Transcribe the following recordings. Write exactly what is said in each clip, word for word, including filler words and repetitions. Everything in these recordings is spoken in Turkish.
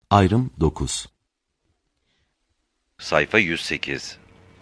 Ayrım dokuz. Sayfa yüz sekiz.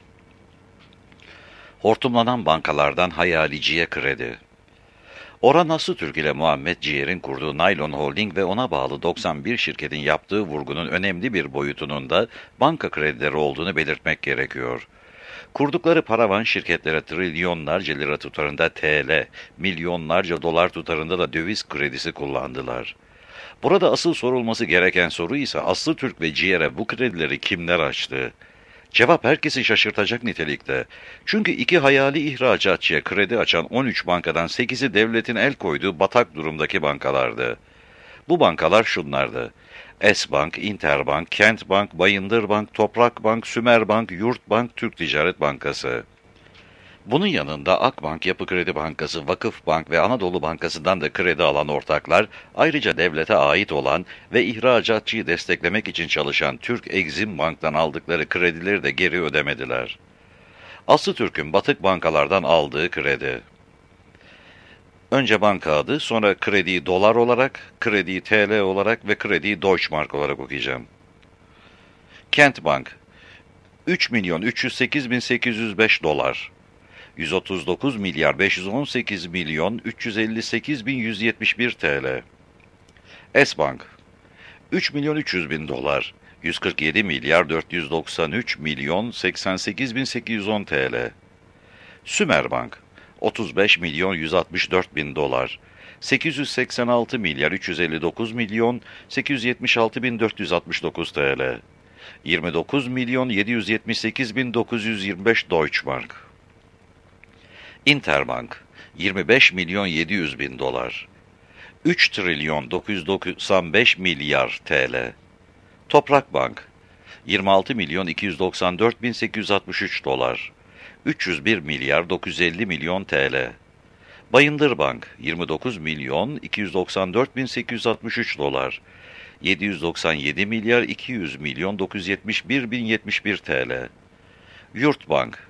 Hortumlanan bankalardan hayaliciye kredi. Orhan Aslıtürk ile Muhammed Ciyer'in kurduğu Naylon Holding ve ona bağlı doksan bir şirketin yaptığı vurgunun önemli bir boyutunun da banka kredileri olduğunu belirtmek gerekiyor. Kurdukları paravan şirketlere trilyonlarca lira tutarında T L, milyonlarca dolar tutarında da döviz kredisi kullandılar. Burada asıl sorulması gereken soru ise Aslıtürk ve Ciyer'e bu kredileri kimler açtı? Cevap herkesi şaşırtacak nitelikte. Çünkü iki hayali ihracatçıya kredi açan on üç bankadan sekizi devletin el koyduğu batak durumdaki bankalardı. Bu bankalar şunlardı: Esbank, Interbank, Kentbank, Bayındırbank, Toprakbank, Sümerbank, Yurtbank, Türk Ticaret Bankası. Bunun yanında Akbank, Yapı Kredi Bankası, Vakıfbank ve Anadolu Bankası'ndan da kredi alan ortaklar, ayrıca devlete ait olan ve ihracatçıyı desteklemek için çalışan Türk Exim Bank'tan aldıkları kredileri de geri ödemediler. Aslıtürk'ün batık bankalardan aldığı kredi. Önce banka adı, sonra krediyi dolar olarak, krediyi T L olarak ve krediyi Deutschmark olarak okuyacağım. Kentbank, üç milyon üç yüz sekiz bin sekiz yüz beş dolar. yüz otuz dokuz milyar beş yüz on sekiz milyon üç yüz elli sekiz bin yüz yetmiş bir T L. Esbank, üç milyon üç yüz bin dolar, yüz kırk yedi milyar dört yüz doksan üç milyon seksen sekiz bin sekiz yüz on T L. Sümerbank, otuz beş milyon yüz altmış dört bin dolar, sekiz yüz seksen altı milyar üç yüz elli dokuz milyon sekiz yüz yetmiş altı bin dört yüz altmış dokuz T L. yirmi dokuz milyon yedi yüz yetmiş sekiz bin dokuz yüz yirmi beş Deutschmark. Interbank, yirmi beş milyon yedi yüz bin dolar, üç trilyon dokuz yüz doksan beş milyar T L. Toprakbank, yirmi altı milyon iki yüz doksan dört bin sekiz yüz altmış üç dolar, üç yüz bir milyar dokuz yüz elli milyon T L. Bayındırbank, yirmi dokuz milyon iki yüz doksan dört bin sekiz yüz altmış üç dolar, yedi yüz doksan yedi milyar iki yüz milyon dokuz yüz yetmiş bir bin yetmiş bir T L. Yurtbank,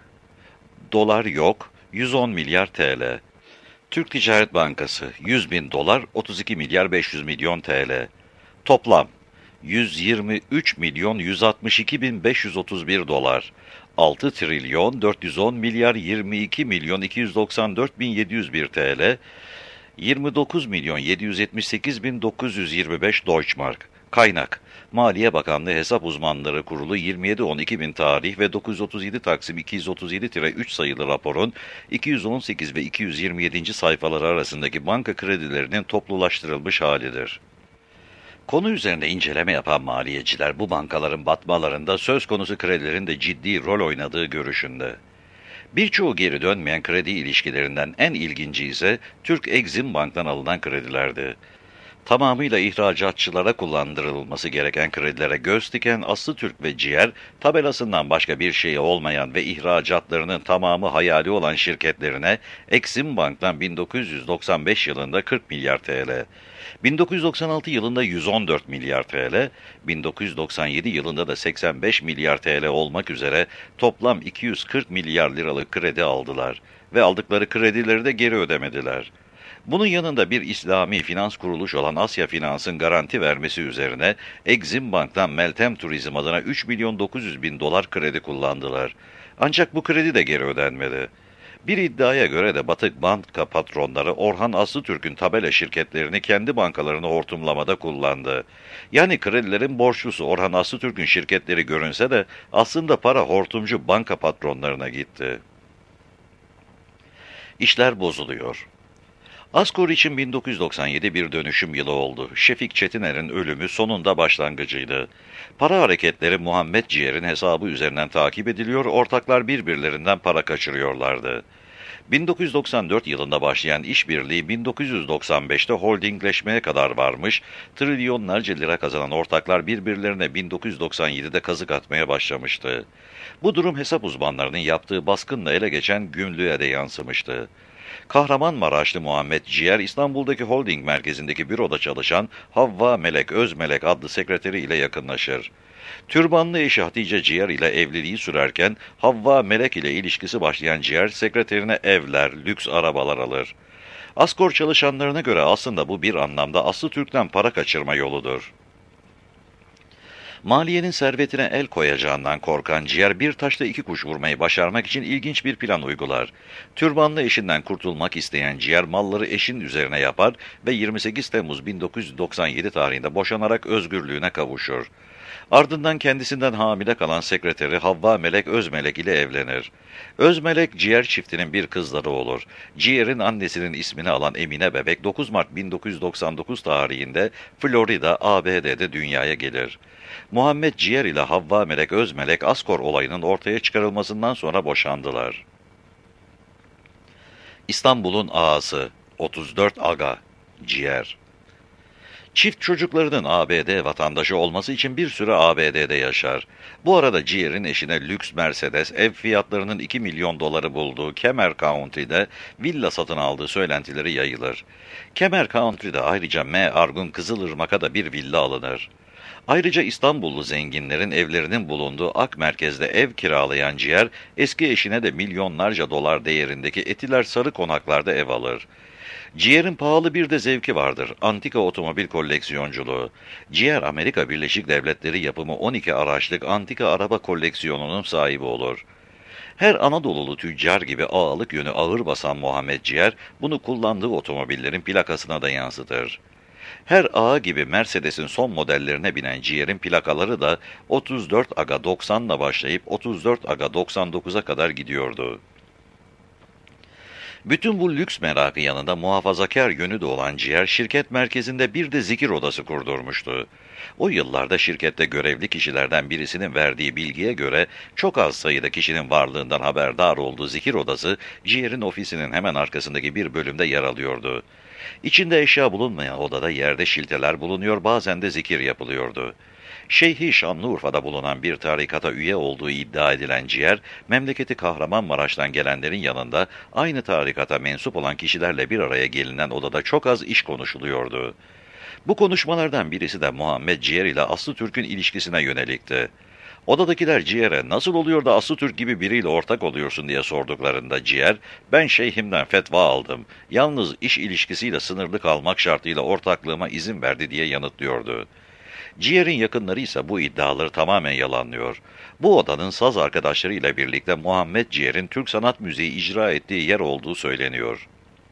dolar yok, yüz on milyar T L. Türk Ticaret Bankası, yüz bin dolar, otuz iki milyar beş yüz milyon T L. Toplam, yüz yirmi üç milyon yüz altmış iki bin beş yüz otuz bir dolar, altı trilyon dört yüz on milyar yirmi iki milyon iki yüz doksan dört bin yedi yüz bir T L, yirmi dokuz milyon yedi yüz yetmiş sekiz bin dokuz yüz yirmi beş Deutschmark. Kaynak: Maliye Bakanlığı Hesap Uzmanları Kurulu yirmi yedi on iki bin tarih ve dokuz yüz otuz yedi Taksim iki yüz otuz yedi üç sayılı raporun iki yüz on sekiz ve iki yüz yirmi yedinci sayfaları arasındaki banka kredilerinin toplulaştırılmış halidir. Konu üzerinde inceleme yapan maliyeciler bu bankaların batmalarında söz konusu kredilerin de ciddi rol oynadığı görüşünde. Birçoğu geri dönmeyen kredi ilişkilerinden en ilginci ise Türk Exim Bank'tan alınan kredilerdi. Tamamıyla ihracatçılara kullandırılması gereken kredilere göz diken Aslıtürk ve Ciyer, tabelasından başka bir şeyi olmayan ve ihracatlarının tamamı hayali olan şirketlerine Exim Bank'tan bin dokuz yüz doksan beş yılında kırk milyar T L, bin dokuz yüz doksan altı yılında yüz on dört milyar T L, bin dokuz yüz doksan yedi yılında da seksen beş milyar T L olmak üzere toplam iki yüz kırk milyar liralık kredi aldılar ve aldıkları kredileri de geri ödemediler. Bunun yanında bir İslami finans kuruluşu olan Asya Finans'ın garanti vermesi üzerine Exim Bank'tan Meltem Turizm adına üç milyon dokuz yüz bin dolar kredi kullandılar. Ancak bu kredi de geri ödenmedi. Bir iddiaya göre de batık banka patronları Orhan Aslıtürk'ün tabela şirketlerini kendi bankalarını hortumlamada kullandı. Yani kredilerin borçlusu Orhan Aslıtürk'ün şirketleri görünse de aslında para hortumcu banka patronlarına gitti. İşler bozuluyor. Asgor için bin dokuz yüz doksan yedi bir dönüşüm yılı oldu. Şefik Çetiner'in ölümü sonunda başlangıcıydı. Para hareketleri Muhammed Ciyer'in hesabı üzerinden takip ediliyor, ortaklar birbirlerinden para kaçırıyorlardı. bin dokuz yüz doksan dört yılında başlayan işbirliği bin dokuz yüz doksan beşte holdingleşmeye kadar varmış, trilyonlarca lira kazanan ortaklar birbirlerine bin dokuz yüz doksan yedide kazık atmaya başlamıştı. Bu durum hesap uzmanlarının yaptığı baskınla ele geçen gümrüğe de yansımıştı. Kahramanmaraşlı Muhammed Ciyer, İstanbul'daki holding merkezindeki büroda çalışan Havva Melek Özmelek adlı sekreteri ile yakınlaşır. Türbanlı eşi Hatice Ciyer ile evliliği sürerken Havva Melek ile ilişkisi başlayan Ciyer, sekreterine evler, lüks arabalar alır. Asgor çalışanlarına göre aslında bu bir anlamda Aslıtürk'ten para kaçırma yoludur. Maliyenin servetine el koyacağından korkan Ciğer bir taşla iki kuş vurmayı başarmak için ilginç bir plan uygular. Türbanlı eşinden kurtulmak isteyen Ciğer malları eşin üzerine yapar ve yirmi sekiz Temmuz bin dokuz yüz doksan yedi tarihinde boşanarak özgürlüğüne kavuşur. Ardından kendisinden hamile kalan sekreteri Havva Melek Özmelek ile evlenir. Özmelek, Ciğer çiftinin bir kızları olur. Ciğer'in annesinin ismini alan Emine bebek dokuz Mart bin dokuz yüz doksan dokuz tarihinde Florida, A B D'de dünyaya gelir. Muhammed Ciğer ile Havva Melek Özmelek, Askor olayının ortaya çıkarılmasından sonra boşandılar. İstanbul'un ağası, otuz dört aga, Ciğer. Çift çocuklarının A B D vatandaşı olması için bir süre A B D'de yaşar. Bu arada Ciğer'in eşine lüks Mercedes, ev fiyatlarının iki milyon doları bulduğu Kemer Country'de villa satın aldığı söylentileri yayılır. Kemer Country'de ayrıca M. Argun Kızılırmak'a da bir villa alınır. Ayrıca İstanbullu zenginlerin evlerinin bulunduğu Ak Merkez'de ev kiralayan Ciğer, eski eşine de milyonlarca dolar değerindeki Etiler Sarı Konaklar'da ev alır. Ciğer'in pahalı bir de zevki vardır, antika otomobil koleksiyonculuğu. Ciğer, Amerika Birleşik Devletleri yapımı on iki araçlık antika araba koleksiyonunun sahibi olur. Her Anadolulu tüccar gibi ağalık yönü ağır basan Muhammed Ciğer, bunu kullandığı otomobillerin plakasına da yansıtır. Her ağa gibi Mercedes'in son modellerine binen Ciğer'in plakaları da otuz dört aga doksanla başlayıp otuz dört aga doksan dokuza kadar gidiyordu. Bütün bu lüks merakı yanında muhafazakar yönü de olan Ciğer, şirket merkezinde bir de zikir odası kurdurmuştu. O yıllarda şirkette görevli kişilerden birisinin verdiği bilgiye göre çok az sayıda kişinin varlığından haberdar olduğu zikir odası, Ciğer'in ofisinin hemen arkasındaki bir bölümde yer alıyordu. İçinde eşya bulunmayan odada yerde şilteler bulunuyor, bazen de zikir yapılıyordu. Şeyhi Şanlıurfa'da bulunan bir tarikata üye olduğu iddia edilen Ciğer, memleketi Kahramanmaraş'tan gelenlerin yanında aynı tarikata mensup olan kişilerle bir araya gelinen odada çok az iş konuşuluyordu. Bu konuşmalardan birisi de Muhammed Ciğer ile Aslı Türk'ün ilişkisine yönelikti. Odadakiler Ciğer'e nasıl oluyor da Aslı Türk gibi biriyle ortak oluyorsun diye sorduklarında Ciğer, ben şeyhimden fetva aldım, yalnız iş ilişkisiyle sınırlı kalmak şartıyla ortaklığıma izin verdi diye yanıtlıyordu. Ciğer'in yakınları ise bu iddiaları tamamen yalanlıyor. Bu odanın saz arkadaşlarıyla birlikte Muhammed Ciğer'in Türk sanat müziği icra ettiği yer olduğu söyleniyor.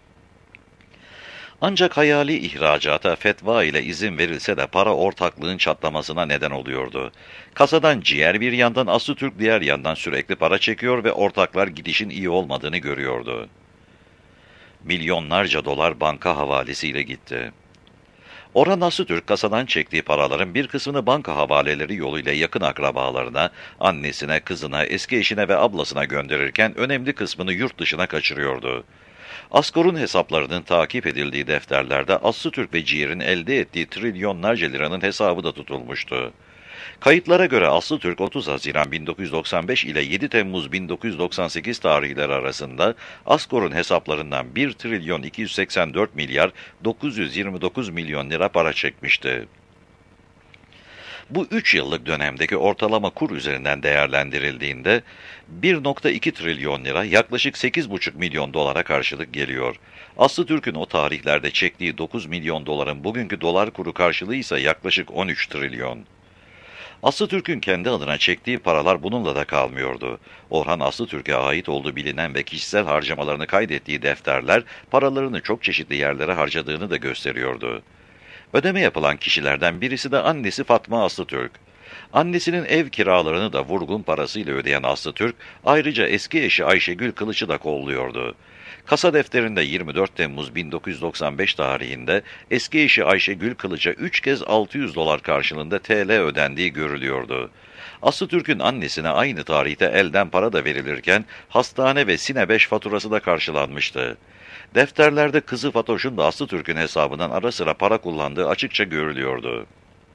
Ancak hayali ihracata fetva ile izin verilse de para ortaklığın çatlamasına neden oluyordu. Kasadan Ciğer bir yandan, Aslı Türk diğer yandan sürekli para çekiyor ve ortaklar gidişin iyi olmadığını görüyordu. Milyonlarca dolar banka havalesiyle gitti. Orhan Aslıtürk kasadan çektiği paraların bir kısmını banka havaleleri yoluyla yakın akrabalarına, annesine, kızına, eski eşine ve ablasına gönderirken önemli kısmını yurt dışına kaçırıyordu. Askor'un hesaplarının takip edildiği defterlerde Aslıtürk ve Ciğer'in elde ettiği trilyonlarca liranın hesabı da tutulmuştu. Kayıtlara göre Aslıtürk otuz Haziran bin dokuz yüz doksan beş ile yedi Temmuz bin dokuz yüz doksan sekiz tarihleri arasında Askor'un hesaplarından bir trilyon iki yüz seksen dört milyar dokuz yüz yirmi dokuz milyon lira para çekmişti. Bu üç yıllık dönemdeki ortalama kur üzerinden değerlendirildiğinde bir virgül iki trilyon lira yaklaşık sekiz buçuk milyon dolara karşılık geliyor. Aslıtürk'ün o tarihlerde çektiği dokuz milyon doların bugünkü dolar kuru karşılığı ise yaklaşık on üç trilyon. Aslıtürk'ün kendi adına çektiği paralar bununla da kalmıyordu. Orhan Aslıtürk'e ait olduğu bilinen ve kişisel harcamalarını kaydettiği defterler, paralarını çok çeşitli yerlere harcadığını da gösteriyordu. Ödeme yapılan kişilerden birisi de annesi Fatma Aslıtürk. Annesinin ev kiralarını da vurgun parasıyla ödeyen Aslıtürk, ayrıca eski eşi Ayşegül Kılıç'ı da kolluyordu. Kasa defterinde yirmi dört Temmuz bin dokuz yüz doksan beş tarihinde eski eşi Ayşegül Kılıç'a üç kez altı yüz dolar karşılığında T L ödendiği görülüyordu. Aslıtürk'ün annesine aynı tarihte elden para da verilirken hastane ve Sine beş faturası da karşılanmıştı. Defterlerde kızı Fatoş'un da Aslıtürk'ün hesabından ara sıra para kullandığı açıkça görülüyordu.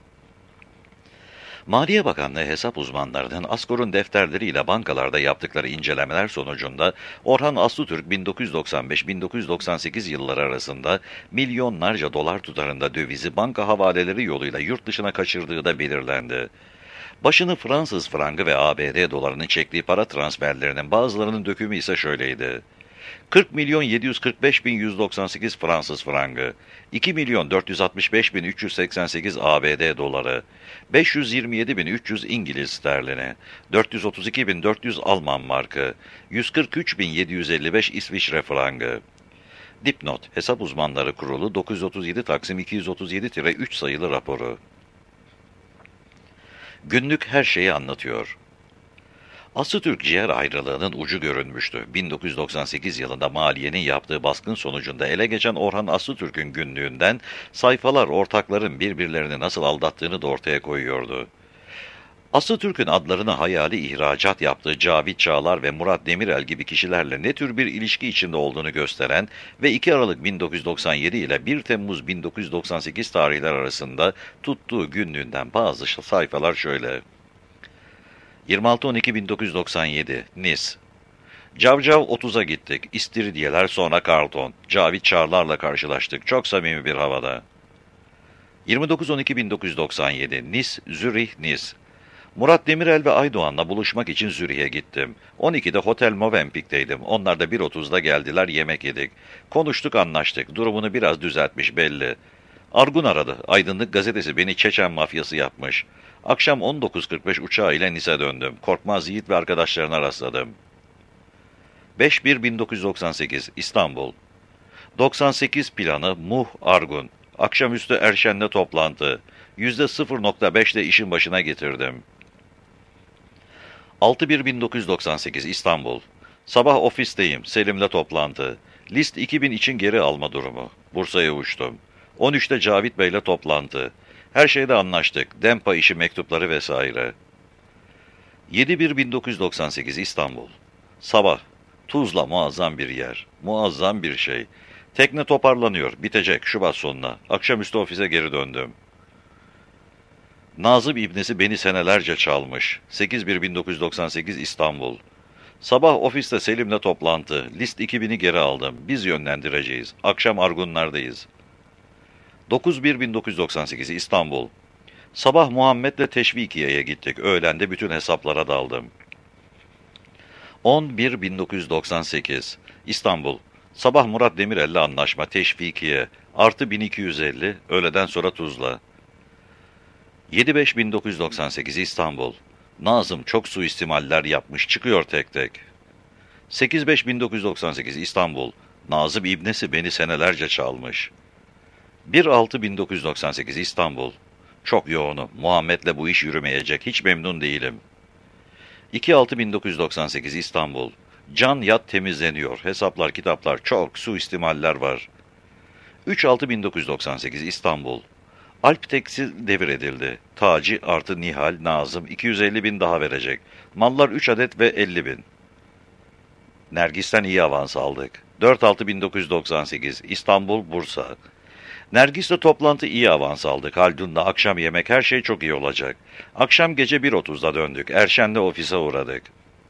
Maliye Bakanlığı hesap uzmanlarının Askor'un defterleriyle bankalarda yaptıkları incelemeler sonucunda Orhan Aslıtürk bin dokuz yüz doksan beş bin dokuz yüz doksan sekiz yılları arasında milyonlarca dolar tutarında dövizi banka havaleleri yoluyla yurt dışına kaçırdığı da belirlendi. Başını Fransız frangı ve A B D dolarının çektiği para transferlerinin bazılarının dökümü ise şöyleydi. kırk milyon yedi yüz kırk beş bin yüz doksan sekiz Fransız frangı, iki milyon dört yüz altmış beş bin üç yüz seksen sekiz A B D doları, beş yüz yirmi yedi bin üç yüz İngiliz sterlini, dört yüz otuz iki bin dört yüz Alman markı, yüz kırk üç bin yedi yüz elli beş İsviçre frangı. Dipnot, Hesap Uzmanları Kurulu dokuz yüz otuz yedi Taksim iki yüz otuz yedi üç sayılı raporu. Günlük her şeyi anlatıyor. Asıtürk ciğer ayrılığının ucu görünmüştü. bin dokuz yüz doksan sekiz yılında Maliye'nin yaptığı baskın sonucunda ele geçen Orhan Asıtürk'ün günlüğünden sayfalar ortakların birbirlerini nasıl aldattığını da ortaya koyuyordu. Asıtürk'ün adlarını hayali ihracat yaptığı Cavit Çağlar ve Murat Demirel gibi kişilerle ne tür bir ilişki içinde olduğunu gösteren ve iki Aralık bin dokuz yüz doksan yedi ile bir Temmuz bin dokuz yüz doksan sekiz tarihler arasında tuttuğu günlüğünden bazı sayfalar şöyle. yirmi altı on iki bin dokuz yüz doksan yedi Nice. Cavcav otuza gittik. İstiridyeler sonra Karton. Cavit Çağlar'la karşılaştık. Çok samimi bir havada. yirmi dokuz on iki bin dokuz yüz doksan yedi Nice, Zürih, Nice. Murat Demirel ve Aydoğan'la buluşmak için Zürih'e gittim. on ikide Hotel Movenpick'teydim. Onlar da bir otuzda geldiler, yemek yedik. Konuştuk, anlaştık. Durumunu biraz düzeltmiş belli. Argun aradı. Aydınlık gazetesi beni Çeçen mafyası yapmış. Akşam on dokuz kırk beş uçağıyla Nice'e döndüm. Korkmaz Yiğit ve arkadaşlarına rastladım. beş bir bin dokuz yüz doksan sekiz İstanbul. doksan sekiz planı Muh Argun. Akşamüstü Erşen'le toplantı. yüzde sıfır nokta beşle işin başına getirdim. altı bir bin dokuz yüz doksan sekiz İstanbul. Sabah ofisteyim. Selim'le toplantı. List iki bin için geri alma durumu. Bursa'ya uçtum. on üçte Cavit Bey'le toplantı. Her şeyde anlaştık. Dempa işi mektupları vesaire. yedi bir bin dokuz yüz doksan sekiz İstanbul. Sabah. Tuzla muazzam bir yer. Muazzam bir şey. Tekne toparlanıyor. Bitecek Şubat sonuna. Akşamüstü ofise geri döndüm. Nazım İbnisi beni senelerce çalmış. sekiz bir bin dokuz yüz doksan sekiz İstanbul. Sabah ofiste Selim'le toplantı. List iki bini geri aldım. Biz yönlendireceğiz. Akşam Argunlar'dayız. dokuz bir bin dokuz yüz doksan sekiz İstanbul. Sabah Muhammed'le Teşvikiye'ye gittik. Öğlende bütün hesaplara daldım. on bir bin dokuz yüz doksan sekiz İstanbul. Sabah Murat Demirel'le anlaşma Teşvikiye. Artı bin iki yüz elli. Öğleden sonra Tuzla. yedi beş bin dokuz yüz doksan sekiz İstanbul. Nazım çok suistimaller yapmış. Çıkıyor tek tek. sekiz beş bin dokuz yüz doksan sekiz İstanbul. Nazım İbnesi beni senelerce çalmış. bir altı bin dokuz yüz doksan sekiz İstanbul. Çok yoğunum. Muhammed'le bu iş yürümeyecek. Hiç memnun değilim. iki altı bin dokuz yüz doksan sekiz İstanbul. Can yat temizleniyor. Hesaplar, kitaplar çok. Suistimaller var. üç altı bin dokuz yüz doksan sekiz İstanbul. Alp Tekstil devir edildi. Taci artı Nihal, Nazım iki yüz elli bin daha verecek. Mallar üç adet ve elli bin. Nergis'ten iyi avans aldık. dört altı bin dokuz yüz doksan sekiz İstanbul, Bursa. Nergis'le toplantı iyi avans aldık. Haldun'la akşam yemek her şey çok iyi olacak. Akşam gece bir otuzda döndük. Erşen'le ofise uğradık.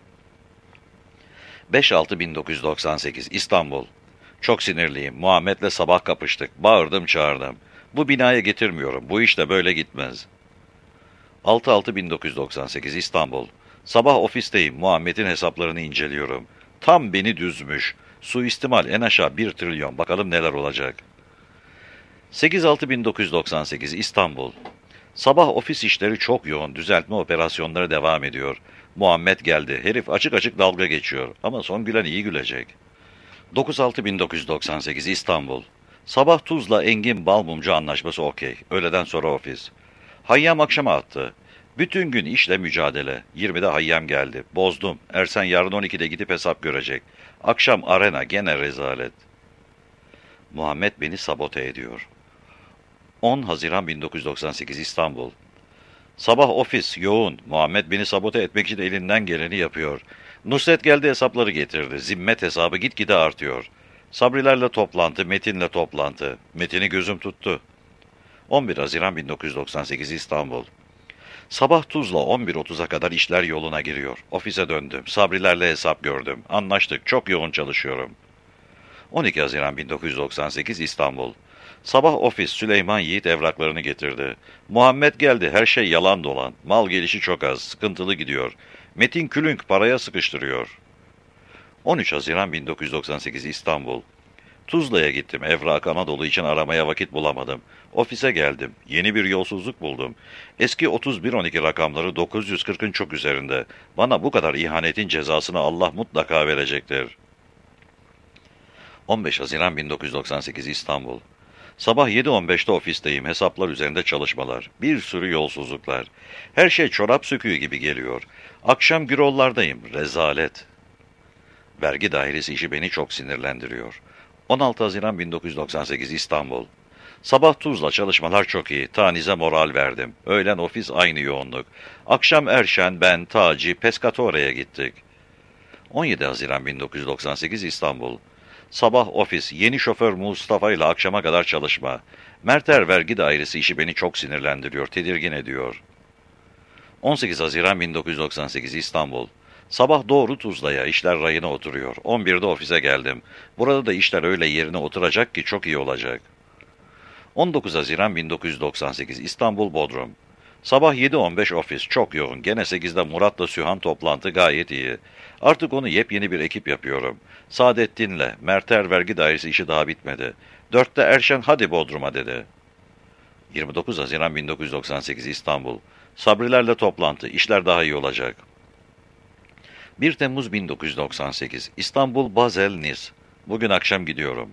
beş altı bin dokuz yüz doksan sekiz İstanbul. Çok sinirliyim. Muhammed'le sabah kapıştık. Bağırdım çağırdım. Bu binaya getirmiyorum. Bu iş de böyle gitmez. altı altı bin dokuz yüz doksan sekiz İstanbul. Sabah ofisteyim. Muhammed'in hesaplarını inceliyorum. Tam beni düzmüş. Suistimal en aşağı bir trilyon. Bakalım neler olacak. sekiz altı bin dokuz yüz doksan sekiz İstanbul. Sabah ofis işleri çok yoğun. Düzeltme operasyonları devam ediyor. Muhammed geldi. Herif açık açık dalga geçiyor. Ama son gülen iyi gülecek. dokuz altı bin dokuz yüz doksan sekiz İstanbul. Sabah Tuzla Engin Balmumcu anlaşması okey. Öğleden sonra ofis. Hayyam akşama attı. Bütün gün işle mücadele. yirmide Hayyam geldi. Bozdum. Ersen yarın on ikide gidip hesap görecek. Akşam arena gene rezalet. Muhammed beni sabote ediyor. on Haziran bin dokuz yüz doksan sekiz İstanbul. Sabah ofis yoğun. Muhammed beni sabote etmek için elinden geleni yapıyor. Nusret geldi hesapları getirdi. Zimmet hesabı gitgide artıyor. Sabrilerle toplantı, Metin'le toplantı. Metin'i gözüm tuttu. on bir Haziran bin dokuz yüz doksan sekiz İstanbul. Sabah Tuzla on bir otuza kadar işler yoluna giriyor. Ofise döndüm. Sabrilerle hesap gördüm. Anlaştık. Çok yoğun çalışıyorum. on iki Haziran bin dokuz yüz doksan sekiz İstanbul. Sabah ofis Süleyman Yiğit evraklarını getirdi. Muhammed geldi. Her şey yalan dolan. Mal gelişi çok az. Sıkıntılı gidiyor. Metin Külünk paraya sıkıştırıyor. on üç Haziran bin dokuz yüz doksan sekiz İstanbul. Tuzla'ya gittim. Evrak Anadolu için aramaya vakit bulamadım. Ofise geldim. Yeni bir yolsuzluk buldum. Eski otuz bir on iki rakamları dokuz yüz kırkın çok üzerinde. Bana bu kadar ihanetin cezasını Allah mutlaka verecektir. on beş Haziran bin dokuz yüz doksan sekiz İstanbul. Sabah yedi on beşte ofisteyim. Hesaplar üzerinde çalışmalar. Bir sürü yolsuzluklar. Her şey çorap söküğü gibi geliyor. Akşam gürollardayım. Rezalet. Vergi dairesi işi beni çok sinirlendiriyor. on altı Haziran bin dokuz yüz doksan sekiz İstanbul. Sabah Tuzla çalışmalar çok iyi. Tanize moral verdim. Öğlen ofis aynı yoğunluk. Akşam Erşen, ben, Taci, Pescatore'ye gittik. on yedi Haziran bin dokuz yüz doksan sekiz İstanbul. Sabah ofis, yeni şoför Mustafa ile akşama kadar çalışma. Merter vergi dairesi işi beni çok sinirlendiriyor, tedirgin ediyor. on sekiz Haziran bin dokuz yüz doksan sekiz İstanbul. Sabah doğru Tuzla'ya, işler rayına oturuyor. on birde ofise geldim. Burada da işler öyle yerine oturacak ki çok iyi olacak. on dokuz Haziran bin dokuz yüz doksan sekiz İstanbul Bodrum. Sabah yedi on beş ofis, çok yoğun. Gene sekizde Murat'la Sühan toplantı gayet iyi. Artık onu yepyeni bir ekip yapıyorum. Saadettin'le, Merter vergi dairesi işi daha bitmedi. dörtte Erşen hadi Bodrum'a dedi. yirmi dokuz Haziran bin dokuz yüz doksan sekiz İstanbul. Sabrilerle toplantı, işler daha iyi olacak. bir Temmuz bin dokuz yüz doksan sekiz İstanbul Basel Nice. Bugün akşam gidiyorum.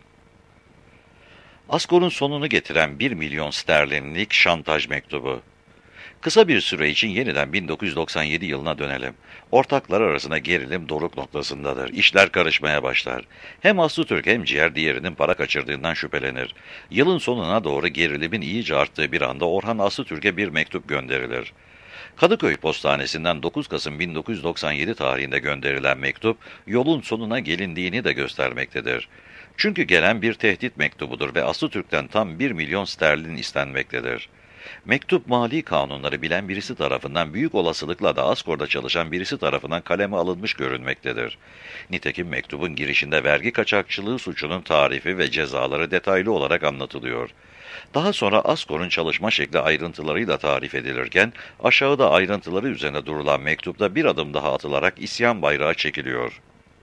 Askor'un sonunu getiren bir milyon sterlinlik şantaj mektubu. Kısa bir süre için yeniden bin dokuz yüz doksan yedi yılına dönelim. Ortaklar arasında gerilim doruk noktasındadır. İşler karışmaya başlar. Hem Aslı Türk hem ciğer diğerinin para kaçırdığından şüphelenir. Yılın sonuna doğru gerilimin iyice arttığı bir anda Orhan Aslı Türk'e bir mektup gönderilir. Kadıköy Postanesi'nden dokuz Kasım bin dokuz yüz doksan yedi tarihinde gönderilen mektup, yolun sonuna gelindiğini de göstermektedir. Çünkü gelen bir tehdit mektubudur ve Aslı Türk'ten tam bir milyon sterlin istenmektedir. Mektup mali kanunları bilen birisi tarafından, büyük olasılıkla da Askor'da çalışan birisi tarafından kaleme alınmış görünmektedir. Nitekim mektubun girişinde vergi kaçakçılığı suçunun tarifi ve cezaları detaylı olarak anlatılıyor. Daha sonra Askor'un çalışma şekli ayrıntılarıyla tarif edilirken, aşağıda ayrıntıları üzerine durulan mektupta bir adım daha atılarak isyan bayrağı çekiliyor.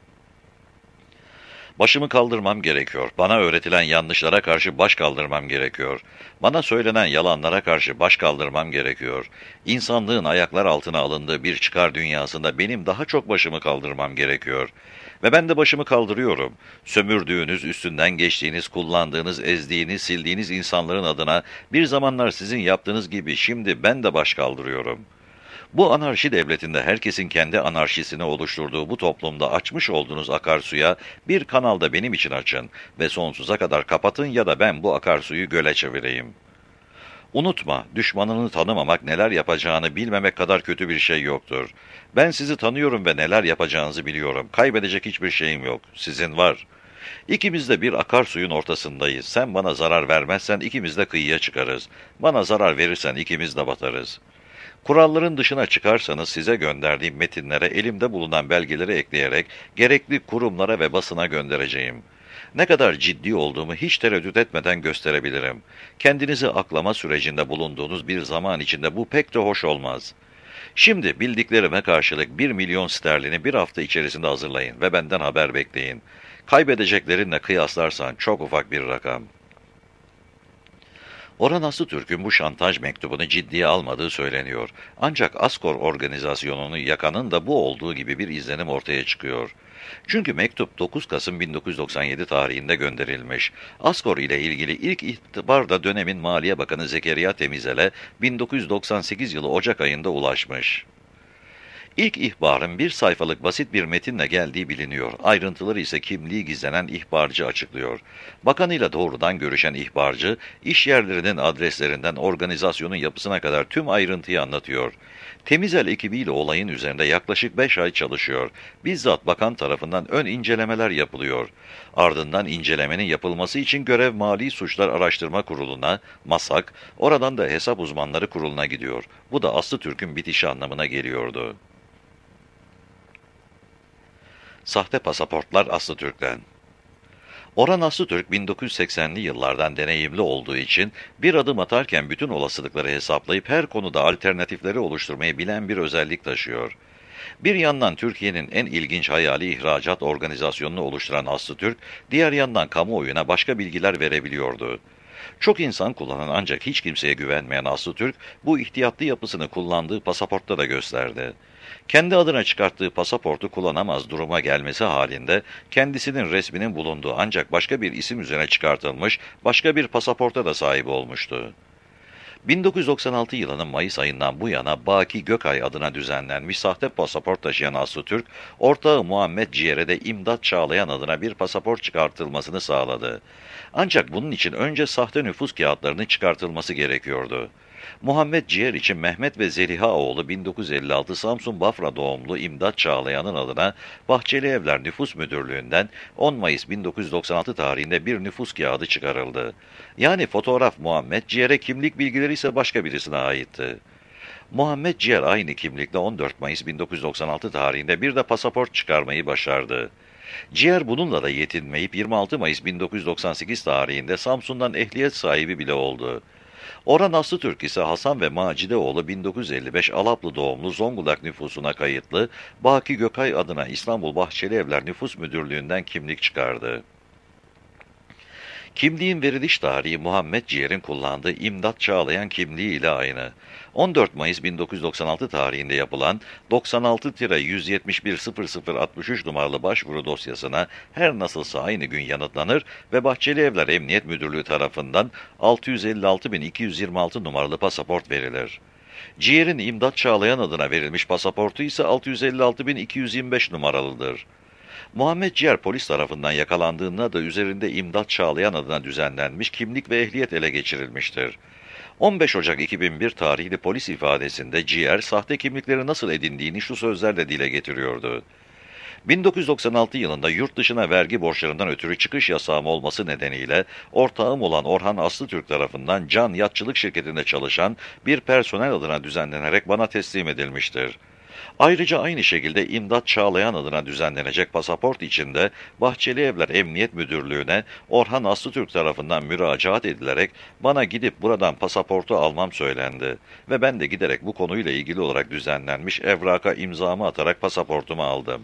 Başımı kaldırmam gerekiyor. Bana öğretilen yanlışlara karşı baş kaldırmam gerekiyor. Bana söylenen yalanlara karşı baş kaldırmam gerekiyor. İnsanlığın ayaklar altına alındığı bir çıkar dünyasında benim daha çok başımı kaldırmam gerekiyor. Ve ben de başımı kaldırıyorum. Sömürdüğünüz, üstünden geçtiğiniz, kullandığınız, ezdiğiniz, sildiğiniz insanların adına bir zamanlar sizin yaptığınız gibi şimdi ben de baş kaldırıyorum. Bu anarşi devletinde herkesin kendi anarşisini oluşturduğu bu toplumda açmış olduğunuz akarsuya bir kanalda benim için açın ve sonsuza kadar kapatın ya da ben bu akarsuyu göle çevireyim. Unutma, düşmanını tanımamak, neler yapacağını bilmemek kadar kötü bir şey yoktur. Ben sizi tanıyorum ve neler yapacağınızı biliyorum. Kaybedecek hiçbir şeyim yok. Sizin var. İkimiz de bir akarsuyun ortasındayız. Sen bana zarar vermezsen ikimiz de kıyıya çıkarız. Bana zarar verirsen ikimiz de batarız. Kuralların dışına çıkarsanız size gönderdiğim metinlere elimde bulunan belgeleri ekleyerek gerekli kurumlara ve basına göndereceğim. Ne kadar ciddi olduğumu hiç tereddüt etmeden gösterebilirim. Kendinizi aklama sürecinde bulunduğunuz bir zaman içinde bu pek de hoş olmaz. Şimdi bildiklerime karşılık bir milyon sterlini bir hafta içerisinde hazırlayın ve benden haber bekleyin. Kaybedeceklerinle kıyaslarsan çok ufak bir rakam. Orhan Aslıtürk'ün bu şantaj mektubunu ciddiye almadığı söyleniyor. Ancak Askor organizasyonunu yakanın da bu olduğu gibi bir izlenim ortaya çıkıyor. Çünkü mektup dokuz Kasım bin dokuz yüz doksan yedi tarihinde gönderilmiş. Askor ile ilgili ilk ihbar da dönemin Maliye Bakanı Zekeriya Temizel'e bin dokuz yüz doksan sekiz yılı Ocak ayında ulaşmış. İlk ihbarın bir sayfalık basit bir metinle geldiği biliniyor. Ayrıntıları ise kimliği gizlenen ihbarcı açıklıyor. Bakanıyla doğrudan görüşen ihbarcı, iş yerlerinin adreslerinden organizasyonun yapısına kadar tüm ayrıntıyı anlatıyor. Temizel ekibiyle olayın üzerinde yaklaşık beş ay çalışıyor. Bizzat bakan tarafından ön incelemeler yapılıyor. Ardından incelemenin yapılması için görev Mali Suçlar Araştırma Kurulu'na, MASAK, oradan da Hesap Uzmanları Kurulu'na gidiyor. Bu da Aslıtürk'ün bitişi anlamına geliyordu. Sahte pasaportlar Aslıtürk'ten. Orhan Aslıtürk bin dokuz yüz seksenli yıllardan deneyimli olduğu için bir adım atarken bütün olasılıkları hesaplayıp her konuda alternatifleri oluşturmayı bilen bir özellik taşıyor. Bir yandan Türkiye'nin en ilginç hayali ihracat organizasyonunu oluşturan Aslı Türk, diğer yandan kamuoyuna başka bilgiler verebiliyordu. Çok insan kullanan ancak hiç kimseye güvenmeyen Aslı Türk, bu ihtiyatlı yapısını kullandığı pasaportta da gösterdi. Kendi adına çıkarttığı pasaportu kullanamaz duruma gelmesi halinde, kendisinin resminin bulunduğu ancak başka bir isim üzerine çıkartılmış başka bir pasaporta da sahip olmuştu. bin dokuz yüz doksan altı yılının Mayıs ayından bu yana Baki Gökay adına düzenlenmiş sahte pasaport taşıyan Aslı Türk, ortağı Muhammed Ciyer'e de İmdat Çağlayan adına bir pasaport çıkartılmasını sağladı. Ancak bunun için önce sahte nüfus kağıtlarının çıkartılması gerekiyordu. Muhammed Ciğer için Mehmet ve Zeliha oğlu bin dokuz yüz elli altı Samsun Bafra doğumlu İmdat Çağlayan'ın adına Bahçeli Evler Nüfus Müdürlüğü'nden on Mayıs bin dokuz yüz doksan altı tarihinde bir nüfus kağıdı çıkarıldı. Yani fotoğraf Muhammed Ciğer'e, kimlik bilgileri ise başka birisine aitti. Muhammed Ciğer aynı kimlikle on dört Mayıs bin dokuz yüz doksan altı tarihinde bir de pasaport çıkarmayı başardı. Ciğer bununla da yetinmeyip yirmi altı Mayıs bin dokuz yüz doksan sekiz tarihinde Samsun'dan ehliyet sahibi bile oldu. Orhan Aslıtürk ise Hasan ve Macideoğlu bin dokuz yüz elli beş Alaplı doğumlu Zonguldak nüfusuna kayıtlı Baki Gökay adına İstanbul Bahçeli Evler Nüfus Müdürlüğü'nden kimlik çıkardı. Kimliğin veriliş tarihi Muhammed Ciğer'in kullandığı İmdat Çağlayan kimliği ile aynı. on dört Mayıs bin dokuz yüz doksan altı tarihinde yapılan doksan altı yüz yetmiş bir sıfır sıfır altmış üç numaralı başvuru dosyasına her nasılsa aynı gün yanıtlanır ve Bahçeli Evler Emniyet Müdürlüğü tarafından altı yüz elli altı bin iki yüz yirmi altı numaralı pasaport verilir. Ciğer'in İmdat Çağlayan adına verilmiş pasaportu ise altı yüz elli altı bin iki yüz yirmi beş numaralıdır. Muhammed Ciğer polis tarafından yakalandığında da üzerinde İmdat Çağlayan adına düzenlenmiş kimlik ve ehliyet ele geçirilmiştir. on beş Ocak iki bin bir tarihli polis ifadesinde Ciğer, sahte kimlikleri nasıl edindiğini şu sözlerle dile getiriyordu. bin dokuz yüz doksan altı yılında yurt dışına vergi borçlarından ötürü çıkış yasağım olması nedeniyle ortağım olan Orhan Aslıtürk tarafından Can Yatçılık şirketinde çalışan bir personel adına düzenlenerek bana teslim edilmiştir. Ayrıca aynı şekilde İmdat Çağlayan adına düzenlenecek pasaport için de Bahçeli Evler Emniyet Müdürlüğü'ne Orhan Aslıtürk tarafından müracaat edilerek bana gidip buradan pasaportu almam söylendi ve ben de giderek bu konuyla ilgili olarak düzenlenmiş evraka imzamı atarak pasaportumu aldım.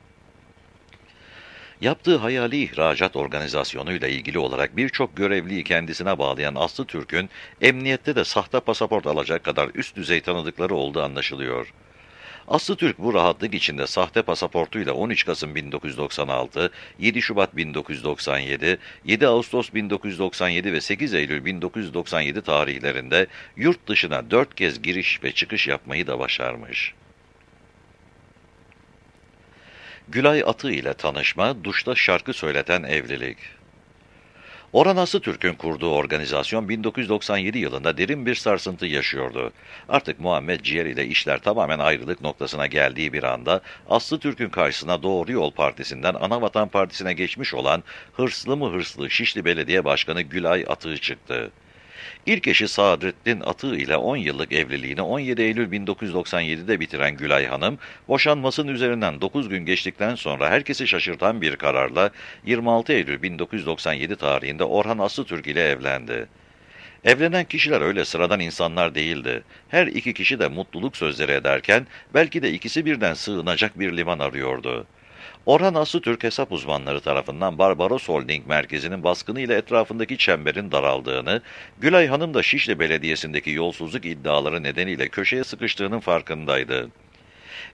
Yaptığı hayali ihracat organizasyonuyla ilgili olarak birçok görevliyi kendisine bağlayan Aslı Türk'ün emniyette de sahte pasaport alacak kadar üst düzey tanıdıkları olduğu anlaşılıyor. Aslı Türk bu rahatlık içinde sahte pasaportuyla on üç Kasım bin dokuz yüz doksan altı, yedi Şubat bin dokuz yüz doksan yedi, yedi Ağustos bin dokuz yüz doksan yedi ve sekiz Eylül bin dokuz yüz doksan yedi tarihlerinde yurt dışına dört kez giriş ve çıkış yapmayı da başarmış. Gülay Atı ile tanışma, duşta şarkı söyleten evlilik. Orhan Aslıtürk'ün kurduğu organizasyon bin dokuz yüz doksan yedi yılında derin bir sarsıntı yaşıyordu. Artık Muhammed Ciğer ile işler tamamen ayrılık noktasına geldiği bir anda Aslıtürk'ün karşısına Doğru Yol Partisi'nden Anavatan Partisi'ne geçmiş olan hırslı mı hırslı Şişli Belediye Başkanı Gülay Atığı çıktı. İlk eşi Saadettin Atığı ile on yıllık evliliğini on yedi Eylül bin dokuz yüz doksan yedi'de bitiren Gülay Hanım, boşanmasının üzerinden dokuz gün geçtikten sonra herkesi şaşırtan bir kararla yirmi altı Eylül bin dokuz yüz doksan yedi tarihinde Orhan Aslıtürk ile evlendi. Evlenen kişiler öyle sıradan insanlar değildi. Her iki kişi de mutluluk sözleri ederken belki de ikisi birden sığınacak bir liman arıyordu. Orhan Aslıtürk hesap uzmanları tarafından Barbaros Holding merkezinin baskınıyla etrafındaki çemberin daraldığını, Gülay Hanım da Şişli Belediyesi'ndeki yolsuzluk iddiaları nedeniyle köşeye sıkıştığının farkındaydı.